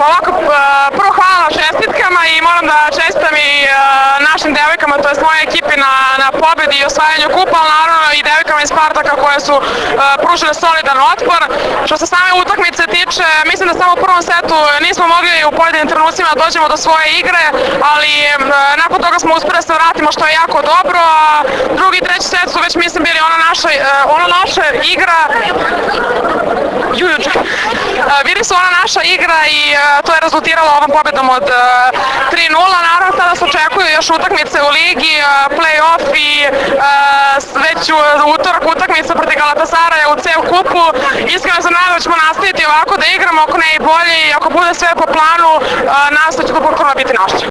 Pa ovako, prvo hvala na čestitkama i moram da čestitam i našim devojkama, to je moje ekipi na pobedi i osvajanju kupa, ali naravno i devojkama iz Spartaka koje su pružile solidan otpor. Što se same utakmice tiče, mislim da samo u prvom setu nismo mogli u pojedinim trenucima da dođemo do svoje igre, ali nakon toga smo uspeli da se vratimo, što je jako dobro, a drugi i treći set su već mislim bili ona naša igra. Bili su ona naša igra i to je rezultiralo ovom pobedom od 3:0. Naravno sada se očekuju još utakmice u ligi, play-off i već u utorak utakmica protiv Galatasaraja u CEV kupu. Iskreno se nadam da ćemo nastaviti ovako da igramo, ako ne i bolje, i ako bude sve po planu, nadam se da će to bukvalno biti naše.